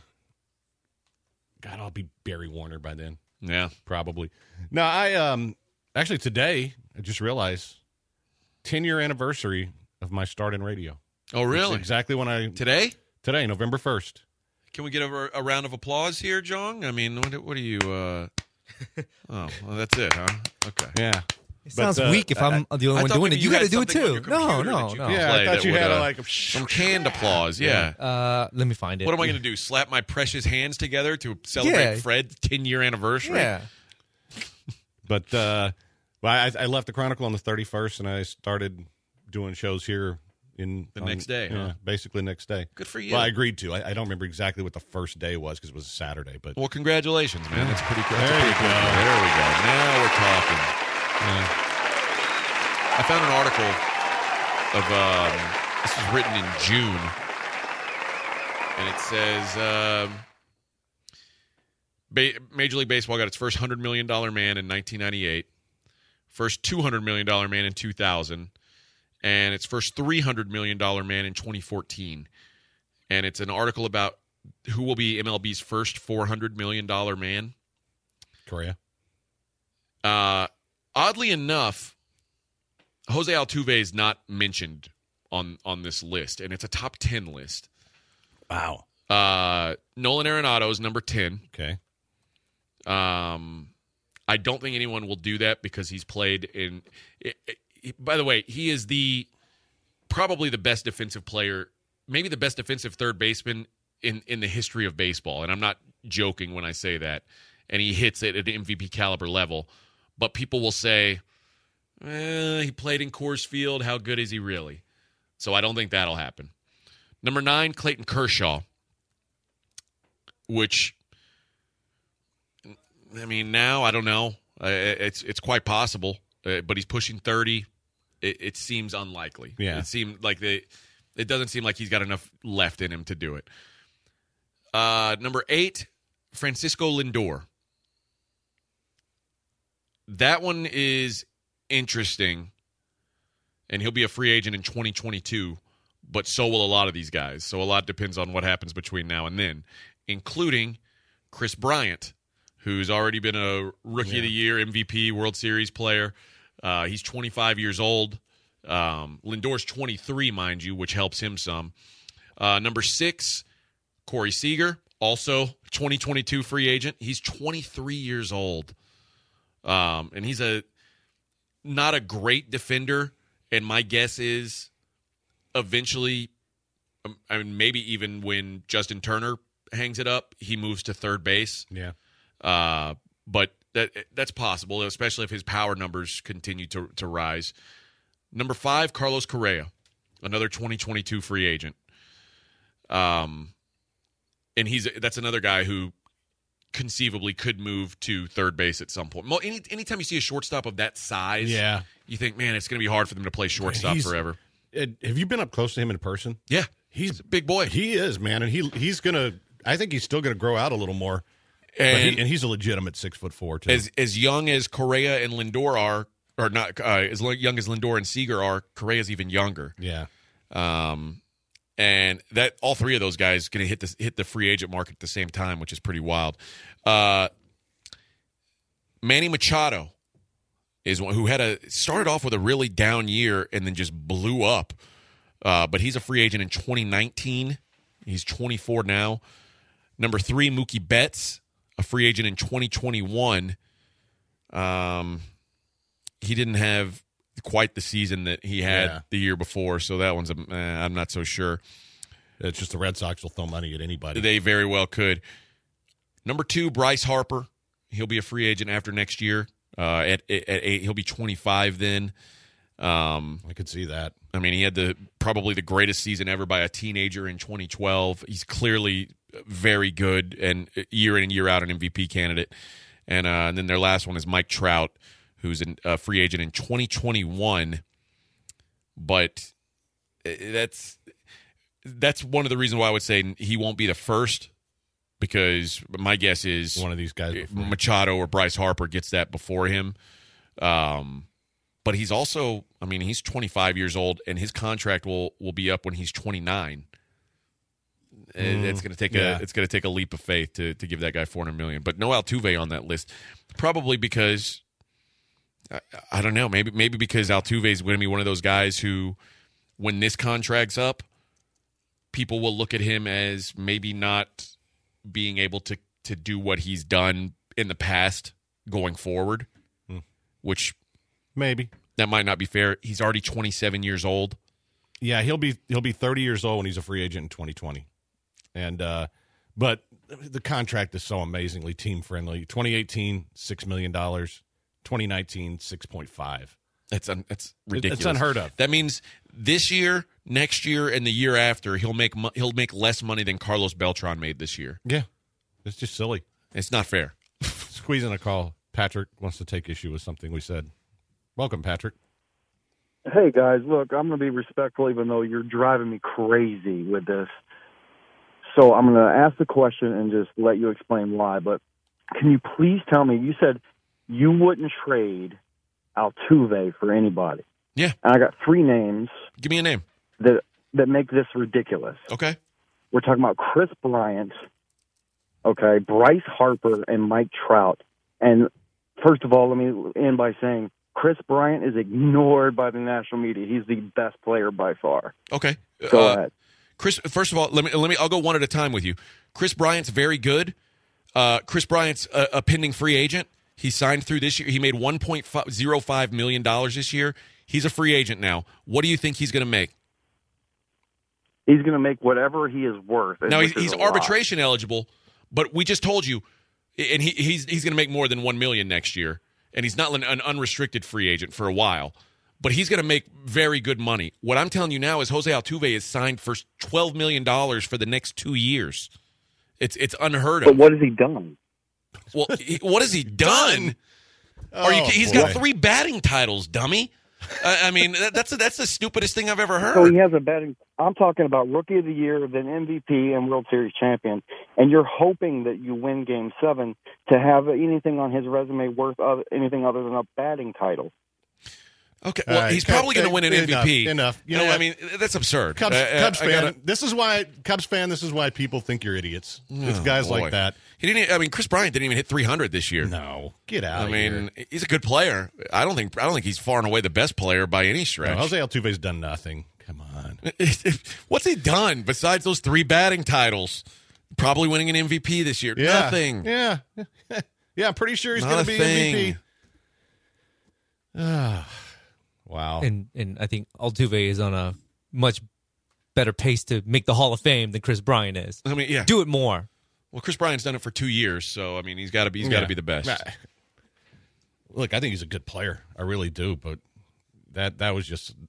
God, I'll be Barry Warner by then. Yeah. Probably. No, I, um, actually today, I just realized ten-year anniversary of my start in radio. Oh, really? It's exactly when I... Today? Today, November first. Can we get a, a round of applause here, Jong? I mean, what, what are you? Uh... oh, well, that's it, huh? Okay. Yeah. It sounds but, uh, weak if I'm I, the only one doing it. You, you got to do it too. No, no, no. Yeah, I thought you would, had uh, like a, some canned applause. Yeah. yeah. Uh, let me find it. What am I going to do? Slap my precious hands together to celebrate yeah. Fred's ten-year anniversary? Yeah. But uh, well, I, I left the Chronicle on the thirty-first, and I started doing shows here. In the on, next day, yeah, huh? basically next day. Good for you. Well, I agreed to. I, I don't remember exactly what the first day was because it was a Saturday. But well, congratulations, man. That's pretty cool. There pretty you cool. go. There we go. Now we're talking. Yeah. I found an article of um, this was written in June, and it says um, ba- Major League Baseball got its first hundred million dollar man in nineteen ninety-eight, first two hundred million dollar man in two thousand. And its first three hundred million dollar man in twenty fourteen. And it's an article about who will be M L B's first four hundred million dollar man. Correa. Uh, oddly enough, Jose Altuve is not mentioned on, on this list, and it's a top ten list. Wow. Uh, Nolan Arenado is number ten. Okay. Um, I don't think anyone will do that because he's played in it, – it, by the way, he is the probably the best defensive player, maybe the best defensive third baseman in, in the history of baseball. And I'm not joking when I say that. And he hits it at an M V P caliber level. But people will say, eh, he played in Coors Field. How good is he really? So I don't think that'll happen. Number nine, Clayton Kershaw, which, I mean, now I don't know. Uh, it's it's quite possible. Uh, but he's pushing thirty. It, it seems unlikely. Yeah. It seemed like they. It doesn't seem like he's got enough left in him to do it. Uh, number eight, Francisco Lindor. That one is interesting, and he'll be a free agent in twenty twenty-two. But so will a lot of these guys. So a lot depends on what happens between now and then, including Chris Bryant, who's already been a Rookie yeah. of the Year, M V P, World Series player. Uh, he's twenty-five years old. Um, Lindor's twenty-three, mind you, which helps him some. Uh, number six, Corey Seager, also twenty twenty-two free agent. He's twenty-three years old. Um, and he's a not a great defender, and my guess is eventually, um, I mean, maybe even when Justin Turner hangs it up, he moves to third base. Yeah. Uh, but that that's possible, especially if his power numbers continue to to rise. Number five, Carlos Correa, another twenty twenty-two free agent. Um, and he's that's another guy who conceivably could move to third base at some point. Mo- Any anytime you see a shortstop of that size, Yeah. you think, man, it's going to be hard for them to play shortstop He's- forever. Uh, have you been up close to him in person? Yeah, he's a big boy. He is, man, and he he's gonna. I think he's still gonna grow out a little more. And, but he, and he's a legitimate six foot four too. As as young as Correa and Lindor are, or not uh, as young as Lindor and Seager are, Correa's even younger. Yeah. Um, and that all three of those guys going to hit the hit the free agent market at the same time, which is pretty wild. Uh, Manny Machado is one who had a started off with a really down year and then just blew up. Uh, but he's a free agent in twenty nineteen. He's twenty-four now. Number three, Mookie Betts, a free agent in twenty twenty-one. Um, he didn't have quite the season that he had Yeah. the year before, so that one's a, eh, I'm not so sure. It's just the Red Sox will throw money at anybody. They very well could. Number two, Bryce Harper. He'll be a free agent after next year. Uh, at, at, at eight, he'll be twenty-five then. Um, I could see that. I mean, he had the probably the greatest season ever by a teenager in twenty twelve. He's clearly very good and year in and year out an M V P candidate. And, uh, and then their last one is Mike Trout, who's a free agent in twenty twenty-one. But that's that's one of the reasons why I would say he won't be the first, because my guess is one of these guys, before. Machado or Bryce Harper, gets that before him. Um, but he's also, I mean, he's twenty-five years old, and his contract will, will be up when he's twenty-nine. Mm, it's going to take yeah. a it's going to take a leap of faith to to give that guy four hundred million dollars. But no Altuve on that list, probably because I, I don't know, maybe maybe because Altuve is going to be one of those guys who, when this contract's up, people will look at him as maybe not being able to to do what he's done in the past going forward, hmm. which maybe that might not be fair. He's already twenty-seven years old. Yeah, he'll be he'll be thirty years old when he's a free agent in twenty twenty. And uh, but the contract is so amazingly team friendly. twenty eighteen, six million dollars. twenty nineteen, six point five. That's un, that's ridiculous. It's unheard of. That means this year, next year, and the year after, he'll make mo- he'll make less money than Carlos Beltran made this year. Yeah, it's just silly. It's not fair. Squeezing a call. Patrick wants to take issue with something we said. Welcome, Patrick. Hey, guys, look, I'm going to be respectful even though you're driving me crazy with this. So I'm going to ask the question and just let you explain why. But can you please tell me, you said you wouldn't trade Altuve for anybody. Yeah. And I got three names. Give me a name. That that make this ridiculous. Okay. We're talking about Chris Bryant, okay, Bryce Harper, and Mike Trout. And first of all, let me end by saying Chris Bryant is ignored by the national media. He's the best player by far. Okay. Go uh, ahead. Chris, first of all, let me let me. I'll go one at a time with you. Chris Bryant's very good. Uh, Chris Bryant's a, a pending free agent. He signed through this year. He made one point oh five million dollars this year. He's a free agent now. What do you think he's going to make? He's going to make whatever he is worth. Now, he's, which is he's a lot. arbitration eligible, but we just told you, and he, he's he's going to make more than one million dollars next year, and he's not an, an unrestricted free agent for a while. But he's going to make very good money. What I'm telling you now is Jose Altuve is signed for twelve million dollars for the next two years. It's it's unheard of. But what has he done? Well, he, what has he done? Are you, Oh, he's boy. got three batting titles, dummy. I, I mean, that, that's that's the stupidest thing I've ever heard. So he has a betting. I'm talking about Rookie of the Year, then M V P and World Series champion, and you're hoping that you win Game Seven to have anything on his resume worth of anything other than a batting title. Okay, All well, right, he's Cubs- probably going to win an enough, M V P. Enough. You You know know, what? I mean, that's absurd. Cubs, Uh, Cubs I fan. gotta- This is why Cubs fan. This is why people think you're idiots. It's Oh, guys boy. like that. He didn't. Even, I mean, Chris Bryant didn't even hit three hundred this year. No, get out. I of mean, here. he's a good player. I don't think. I don't think he's far and away the best player by any No, stretch. Jose Altuve's done nothing. Come on. What's he done besides those three batting titles? Probably winning an M V P this year. Yeah. Nothing. Yeah. Yeah, I'm pretty sure he's Not going a to be thing. M V P. Ah, wow. And and I think Altuve is on a much better pace to make the Hall of Fame than Chris Bryant is. I mean, yeah. Do it more. Well, Chris Bryant's done it for two years, so I mean, he's got to be. He's got to Yeah. be the best. Nah. Look, I think he's a good player. I really do, but that that was just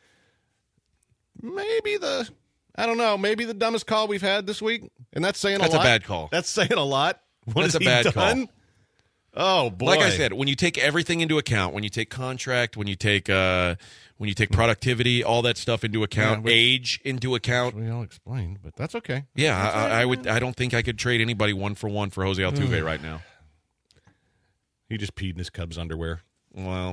maybe the I don't know, maybe the dumbest call we've had this week, and that's saying That's a a lot. bad call. That's saying a lot. What That's has a he bad done? call. Oh boy! Like I said, when you take everything into account, when you take contract, when you take uh, when you take productivity, all that stuff into account, Yeah, which- age into account. We all explained, but that's okay. Yeah, That's I, all right, I would. man. I don't think I could trade anybody one for one for Jose Altuve Ugh. right now. He just peed in his Cubs underwear. Well,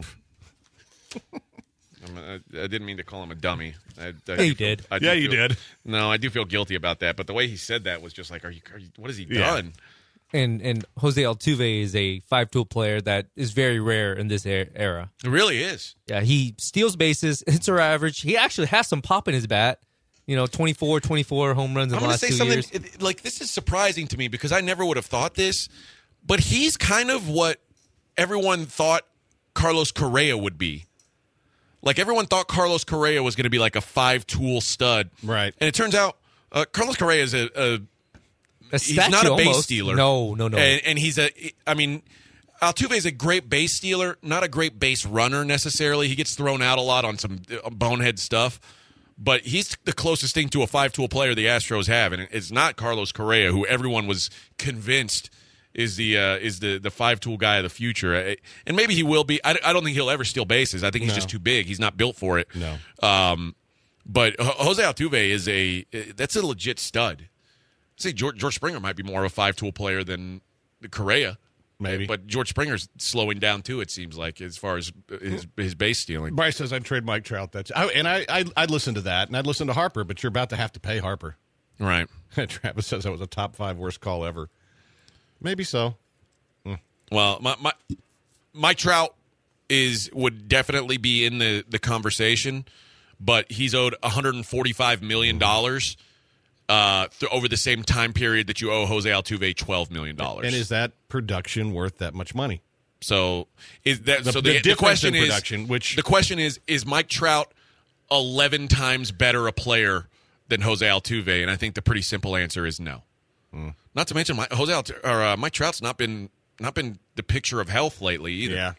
I'm, I, I didn't mean to call him a dummy. I, I Yeah, do you feel- did. I do Yeah, you feel- did. No, I do feel guilty about that. But the way he said that was just like, "Are you? Are you what has he Yeah. done?" And and Jose Altuve is a five-tool player that is very rare in this er- era. It really is. Yeah, he steals bases, hits are average. He actually has some pop in his bat. You know, twenty-four, twenty-four home runs in I'm the going to last say two something years. it- like this is surprising to me because I never would have thought this, but he's kind of what everyone thought Carlos Correa would be. Like everyone thought Carlos Correa was going to be like a five-tool stud, right? And it turns out uh, Carlos Correa is a, a, A he's not statue a base almost. stealer. No, no, no. And, and he's a, I mean, Altuve is a great base stealer, not a great base runner necessarily. He gets thrown out a lot on some bonehead stuff. But he's the closest thing to a five-tool player the Astros have, and it's not Carlos Correa, who everyone was convinced is the uh, is the, the five-tool guy of the future. And maybe he will be. I, I don't think he'll ever steal bases. I think he's No. just too big. He's not built for it. No. Um, but Jose Altuve is a that's a legit stud. I'd say George, George Springer might be more of a five-tool player than Correa. Maybe. But George Springer's slowing down, too, it seems like, as far as his, his base stealing. Bryce says I'd trade Mike Trout. That's I, and I, I I'd listen to that, and I'd listen to Harper. But you're about to have to pay Harper, right? Travis says that was a top five worst call ever. Maybe so. Hmm. Well, my, my Mike Trout is would definitely be in the, the conversation, but he's owed one hundred forty-five million dollars uh, th- over the same time period that you owe Jose Altuve twelve million dollars. And is that production worth that much money? So is that The- so? the The, the difference question in is production, which- the question is is Mike Trout eleven times better a player than Jose Altuve? And I think the pretty simple answer is no. Mm. Not to mention, Mike, Jose Altuve, or uh, Mike Trout's not been not been the picture of health lately either. Yeah.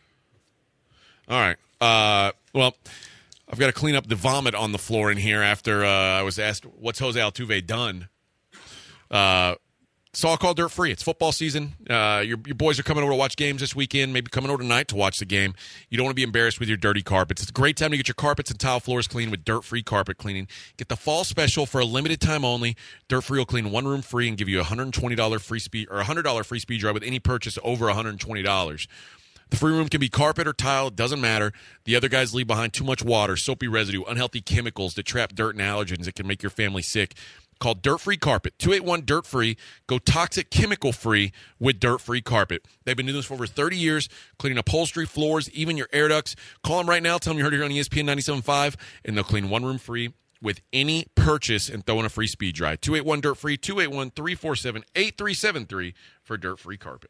All right. Uh, well, I've got to clean up the vomit on the floor in here after uh, I was asked, what's Jose Altuve done? Uh, so I'll call Dirt Free. It's football season. Uh, your, your boys are coming over to watch games this weekend, maybe coming over tonight to watch the game. You don't want to be embarrassed with your dirty carpets. It's a great time to get your carpets and tile floors clean with Dirt Free carpet cleaning. Get the fall special for a limited time only. Dirt Free will clean one room free and give you a one hundred twenty dollars free speed or a one hundred dollars free speed dry with any purchase over one hundred twenty dollars. The free room can be carpet or tile. It doesn't matter. The other guys leave behind too much water, soapy residue, unhealthy chemicals that trap dirt and allergens that can make your family sick. Call Dirt Free Carpet, two eight one Dirt Free. Go toxic chemical free with Dirt Free Carpet. They've been doing this for over thirty years, cleaning upholstery, floors, even your air ducts. Call them right now. Tell them you heard it here on E S P N ninety-seven point five, and they'll clean one room free with any purchase and throw in a free speed dry. two eight one Dirt Free, two eight one, three four seven, eight three seven three for Dirt Free Carpet.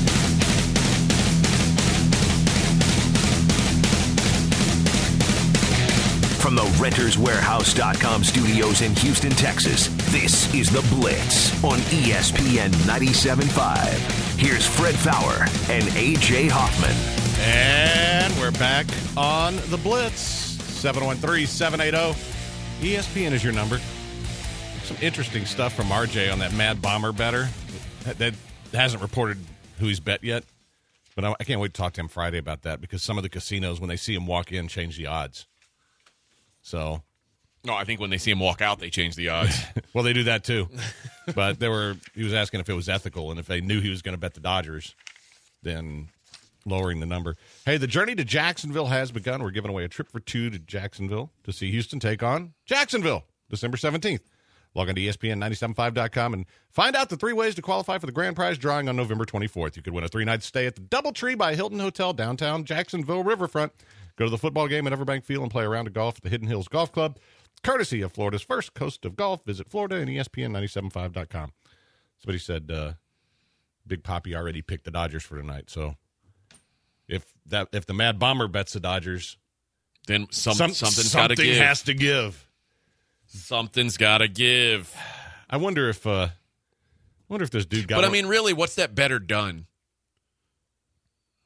From the Renters Warehouse dot com studios in Houston, Texas, this is The Blitz on E S P N ninety-seven point five. Here's Fred Fowler and A J Hoffman. And we're back on The Blitz. seven one three, seven eight zero. E S P N is your number. Some interesting stuff from R J on that Mad Bomber better. That, that hasn't reported who he's bet yet. But I, I can't wait to talk to him Friday about that because some of the casinos, when they see him walk in, change the odds. So, No, I think when they see him walk out, they change the odds. well, they do that too. But they were. He was asking if it was ethical, and if they knew he was going to bet the Dodgers, then lowering the number. Hey, the journey to Jacksonville has begun. We're giving away a trip for two to Jacksonville to see Houston take on Jacksonville, December seventeenth. Log on to E S P N nine seven five dot com and find out the three ways to qualify for the grand prize drawing on November twenty-fourth. You could win a three-night stay at the DoubleTree by Hilton Hotel, downtown Jacksonville Riverfront. Go to the football game at Everbank Field and play a round of golf at the Hidden Hills Golf Club. Courtesy of Florida's first coast of golf. Visit Florida and E S P N nine seven five dot com. Somebody said uh, Big Papi already picked the Dodgers for tonight. So if that if the Mad Bomber bets the Dodgers, then some, some, something's got to something give. has to give. Something's got to give. I wonder if uh, I wonder if this dude got. But I mean, really, what's that better done?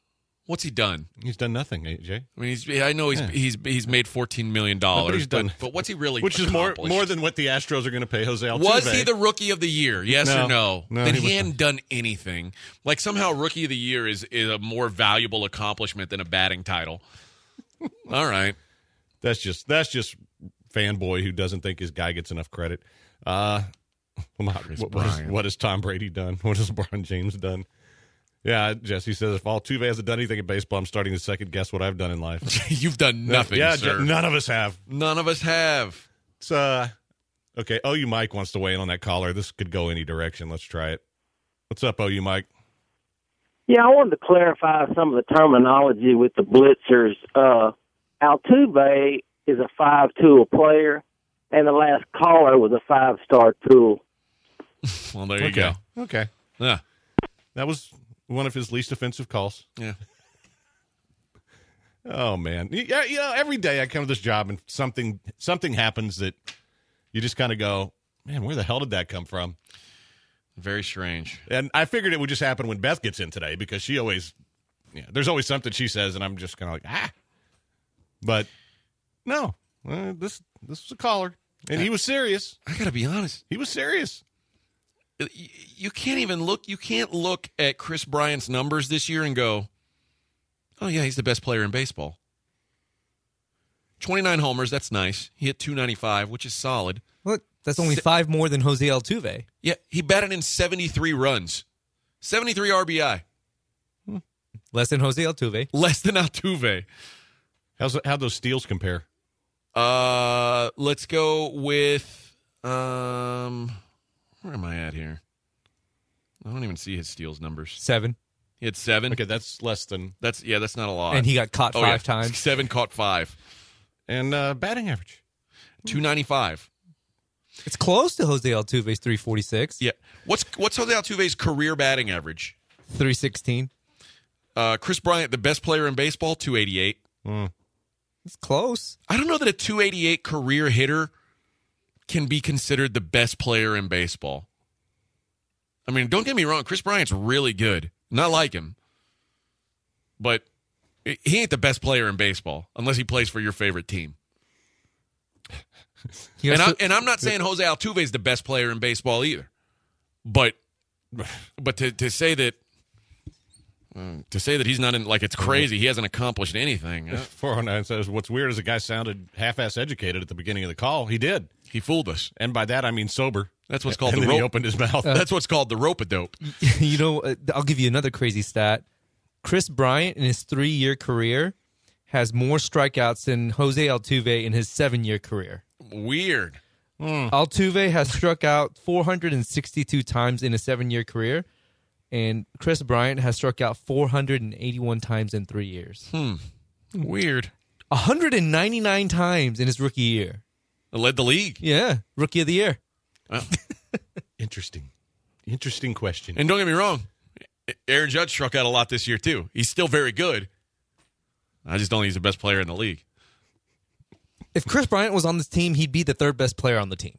What's he done? He's done nothing, A J. I mean, he's, I know he's Yeah. he's he's made fourteen million dollars, No, but he's done- but, but what's he really Which is more accomplished? more than what the Astros are going to pay Jose Altuve. Was he the Rookie of the Year? Yes No. or no? No, then he he, wasn't. hadn't done anything. Like somehow Rookie of the Year is, is a more valuable accomplishment than a batting title. All right. That's just that's just fanboy who doesn't think his guy gets enough credit. Uh, what, what, is, what has Tom Brady done? What has LeBron James done? Yeah, Jesse says if Altuve hasn't done anything in baseball, I'm starting to second guess what I've done in life. You've done nothing, Yeah, sir. Je- none of us have. None of us have. It's uh, okay. O U Mike wants to weigh in on that caller. This could go any direction. Let's try it. What's up, O U Mike? Yeah, I wanted to clarify some of the terminology with the blitzers. Uh, Altuve is a five-tool player, and the last caller was a five-star tool. Well, there you Okay. go. Okay. Yeah. That was one of his least offensive calls. Yeah. Oh man, yeah, you know, every day I come to this job and something something happens that you just kind of go, man, where the hell did that come from? Very strange. And I figured it would just happen when Beth gets in today because she always, yeah, there's always something she says, and I'm just kind of like, ah. But no, uh, this this was a caller, and he was serious. I got to be honest. He was serious. You can't even look. You can't look at Chris Bryant's numbers this year and go, "Oh yeah, he's the best player in baseball." twenty-nine homers. That's nice. He hit two ninety-five, which is solid. Look, that's only five more than Jose Altuve. Yeah, he batted in seventy-three runs, seventy-three R B I. Less than Jose Altuve. Less than Altuve. How's how'd those steals compare? Uh, let's go with um. Where am I at here? I don't even see his steals numbers. Seven. He had seven. Okay, that's less than. That's yeah, that's not a lot. And he got caught Oh, five yeah. times. Seven caught five. And uh, batting average. two ninety-five. It's close to Jose Altuve's three forty-six. Yeah. What's what's Jose Altuve's career batting average? three sixteen. Uh, Chris Bryant, the best player in baseball, two eighty-eight. Mm. It's close. I don't know that a two eighty-eight career hitter can be considered the best player in baseball. I mean, don't get me wrong. Chris Bryant's really good. Not like him. But he ain't the best player in baseball unless he plays for your favorite team. And, I, and I'm not saying Jose Altuve is the best player in baseball either. But but to, to say that uh, to say that he's not in, like it's crazy, he hasn't accomplished anything. Uh, four oh nine says, what's weird is the guy sounded half-ass educated at the beginning of the call. He did. He fooled us. And by that, I mean sober. That's what's called and the then rope. he opened his mouth. That's what's called the rope-a-dope. You know, uh, I'll give you another crazy stat. Chris Bryant, in his three-year career, has more strikeouts than Jose Altuve in his seven-year career. Weird. Mm. Altuve has struck out four hundred sixty-two times in a seven-year career, and Chris Bryant has struck out four hundred eighty-one times in three years. Hmm. Weird. one hundred ninety-nine times in his rookie year. Led the league. Yeah, rookie of the year. Well, Interesting. Interesting question. and don't get me wrong, Aaron Judge struck out a lot this year too. He's still very good. I just don't think he's the best player in the league. If Chris Bryant was on this team, he'd be the third best player on the team.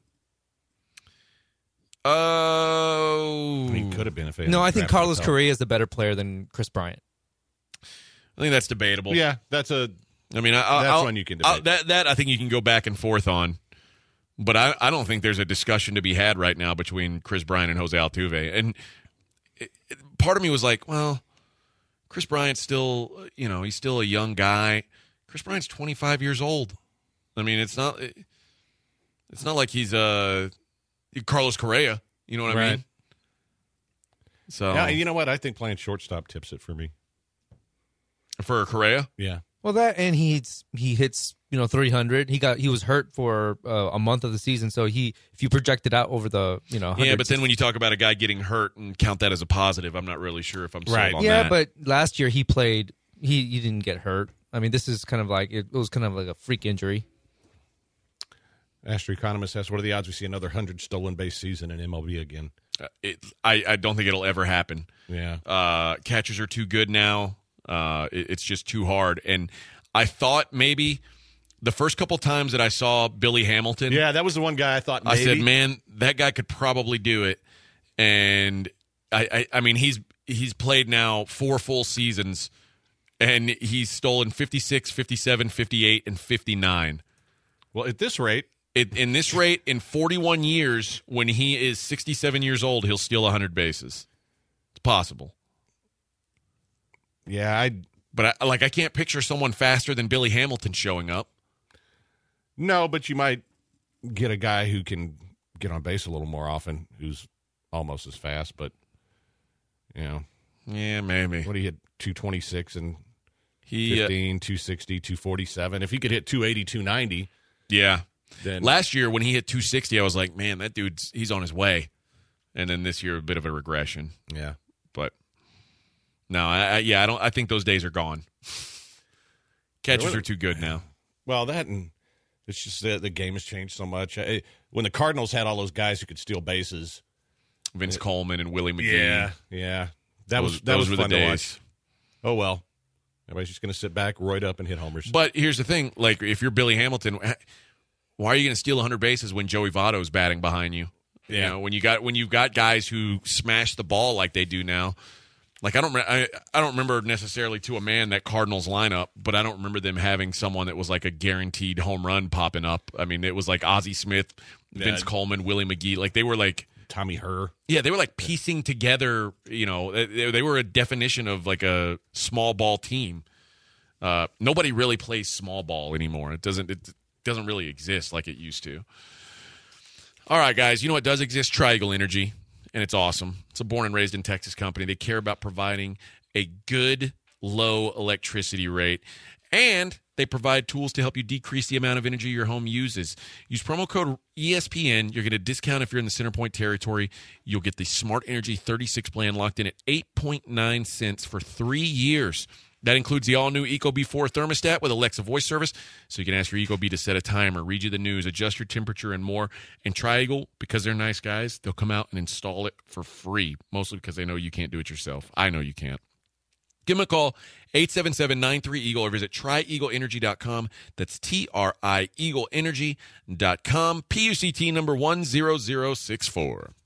Oh, he could have been if he No, hadn't I think drafted Carlos himself. Correa is the better player than Chris Bryant. I think that's debatable. Yeah, that's a. I mean, I, I'll, That's I'll- one you can I'll- debate. that that I think you can go back and forth on, but I, I don't think there's a discussion to be had right now between Chris Bryant and Jose Altuve. And it, it- part of me was like, well, Chris Bryant's still, you know, he's still a young guy. Chris Bryant's twenty-five years old. I mean, it's not it's not like he's uh Carlos Correa. You know what I Right. mean? So Yeah, you know what? I think playing shortstop tips it for me. for Correa, Yeah. Well, that and he's he hits you know three hundred. He got he was hurt for uh, a month of the season, so he if you project it out over the you know yeah. But then when you talk about a guy getting hurt and count that as a positive, I'm not really sure if I'm sold Right. on yeah, that. but last year he played he he didn't get hurt. I mean, this is kind of like it was kind of like a freak injury. Astro Economist asks, what are the odds we see another one hundred stolen base season in M L B again? Uh, it, I, I don't think it'll ever happen. Yeah. Uh, catchers are too good now. Uh, it, it's just too hard. And I thought maybe the first couple times that I saw Billy Hamilton, Yeah, that was the one guy I thought maybe. I said, man, that guy could probably do it. And I, I, I mean, he's he's played now four full seasons And he's stolen fifty-six, fifty-seven, fifty-eight, and fifty-nine. Well, at this rate. It, in this rate, in forty-one years, when he is sixty-seven years old, he'll steal one hundred bases. It's possible. Yeah, I. But I, like, I can't picture someone faster than Billy Hamilton showing up. No, but you might get a guy who can get on base a little more often, who's almost as fast. But you know, yeah, maybe. What do you hit? two twenty-six and he, fifteen, uh, two sixty, two forty-seven. If he could hit two eighty, two ninety. Yeah. Then last year when he hit two sixty, I was like, man, that dude's he's on his way. And then this year, a bit of a regression. Yeah. But no, I, I yeah, I don't. I think those days are gone. Catchers are too good now. Well, that and it's just that the game has changed so much. I, when the Cardinals had all those guys who could steal bases, Vince it, Coleman and Willie McGee. Yeah, yeah, that those, was that those was were fun the to days. watch. Oh well, everybody's just going to sit back, roid up, and hit homers. But here's the thing: like, if you're Billy Hamilton, why are you going to steal one hundred bases when Joey Votto's batting behind you? Yeah. You know, when you got when you've got guys who smash the ball like they do now. Like I don't, I, I don't remember necessarily to a man that Cardinals lineup, but I don't remember them having someone that was like a guaranteed home run popping up. I mean, it was like Ozzie Smith, Vince yeah. Coleman, Willie McGee. Like they were like Tommy Herr. Yeah, they were like piecing together. You know, they, they were a definition of like a small ball team. Uh, nobody really plays small ball anymore. It doesn't. It doesn't really exist like it used to. All right, guys. You know what does exist? Tri-Eagle Energy. And it's awesome. It's a born and raised in Texas company. They care about providing a good, low electricity rate. And they provide tools to help you decrease the amount of energy your home uses. Use promo code E S P N. You're going to discount if you're in the Centerpoint territory. You'll get the Smart Energy thirty-six plan locked in at eight point nine cents for three years. That includes the all-new Ecobee four thermostat with Alexa voice service, so you can ask your Ecobee to set a timer, read you the news, adjust your temperature, and more. And Tri-Eagle, because they're nice guys, they'll come out and install it for free, mostly because they know you can't do it yourself. I know you can't. Give them a call, eight seven seven, nine three, EAGLE, or visit tri eagle energy dot com. That's T R I Eagle Energy dot com, P U C T number one zero zero six four.